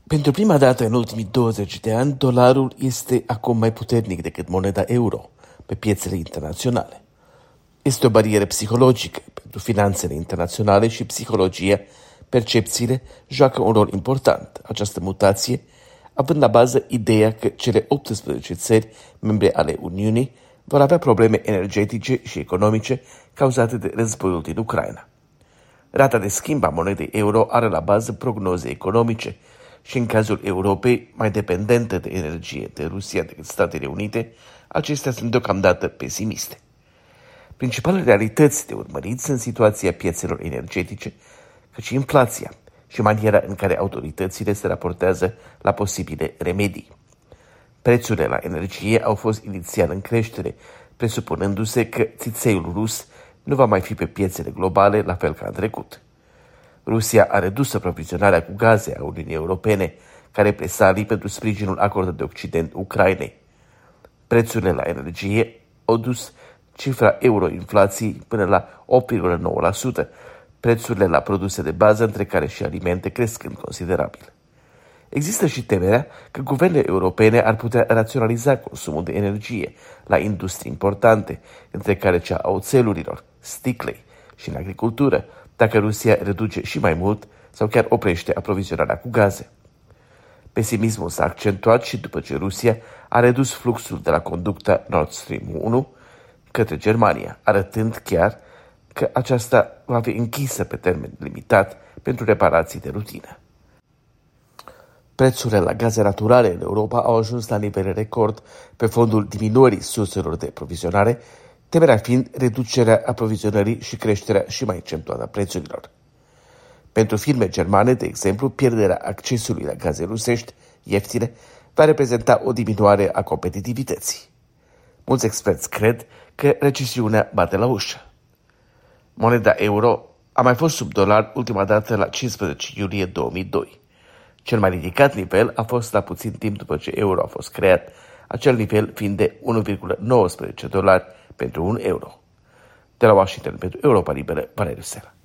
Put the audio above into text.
Pentru prima dată în ultimii 20 de ani, dolarul este acum mai puternic decât moneda euro pe piețele internaționale. Este o barieră psihologică pentru finanțele internaționale și psihologia, percepțiile joacă un rol important. Această mutație având la bază ideea că cele 18 țări membre ale Uniunii vor avea probleme energetice și economice cauzate de războiul din Ucraina. Rata de schimb a monedei euro are la bază prognoze economice și în cazul Europei, mai dependentă de energie de Rusia decât Statele Unite, acestea sunt deocamdată pesimiste. Principalele realități de urmărit sunt situația piețelor energetice, cât și inflația și maniera în care autoritățile se raportează la posibile remedii. Prețurile la energie au fost inițial în creștere, presupunându-se că țițeiul rus nu va mai fi pe piețele globale la fel ca în trecut. Rusia a redus aprovizionarea cu gaze a Uniunii Europene, care presalii pentru sprijinul acordat de Occident Ucrainei. Prețurile la energie au dus cifra euroinflației până la 8,9%, prețurile la produse de bază, între care și alimente, crescând considerabil. Există și temerea că guvernele europene ar putea raționaliza consumul de energie la industrii importante, între care cea a oțelurilor, sticlei și în agricultură, dacă Rusia reduce și mai mult sau chiar oprește aprovizionarea cu gaze. Pesimismul s-a accentuat și după ce Rusia a redus fluxul de la conducta Nord Stream 1 către Germania, arătând chiar că aceasta va fi închisă pe termen limitat pentru reparații de rutină. Prețurile la gaze naturale în Europa au ajuns la nivele record pe fondul diminuării surselor de aprovizionare, temerea fiind reducerea aprovizionării și creșterea și mai accentuată a prețurilor. Pentru firme germane, de exemplu, pierderea accesului la gaze rusești ieftine va reprezenta o diminuare a competitivității. Mulți experți cred că recesiunea bate la ușă. Moneda euro a mai fost sub dolar ultima dată la 15 iulie 2002. Cel mai ridicat nivel a fost la puțin timp după ce euro a fost creat, acel nivel fiind de 1,19 dolari pentru un euro. De la Washington pentru Europa Liberă, Valeriu Sela.